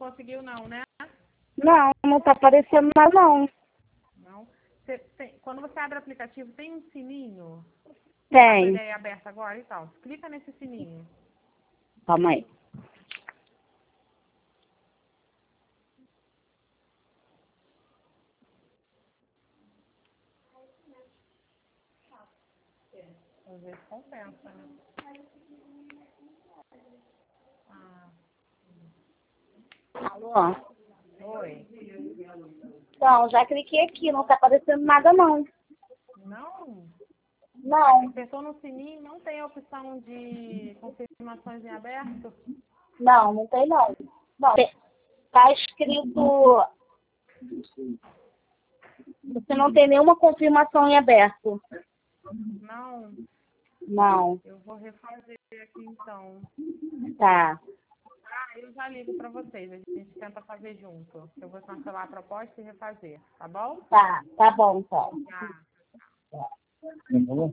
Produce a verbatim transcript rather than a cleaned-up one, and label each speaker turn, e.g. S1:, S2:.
S1: conseguiu não, né?
S2: Não, não tá aparecendo nada não.
S1: Não. Você tem, quando você abre o aplicativo, tem um sininho?
S2: Tem.
S1: Ele é aberto agora e tal. Clica nesse sininho.
S2: Calma aí.
S1: Às vezes compensa, né? Ah,
S2: Alô?
S1: oi.
S2: Então, já cliquei aqui, não tá aparecendo nada não.
S1: Não?
S2: Não,
S1: Apertou no sininho, não tem a opção de confirmações em aberto?
S2: não, não tem não. Não, tem- tá escrito, você não tem nenhuma confirmação em aberto.
S1: Não.
S2: Não,
S1: Eu vou refazer aqui então.
S2: tá,
S1: Ah, eu já ligo para vocês. A gente tenta fazer junto. Eu vou cancelar a proposta e refazer, tá bom?
S2: tá, tá bom então.
S1: Tá.
S2: Tá.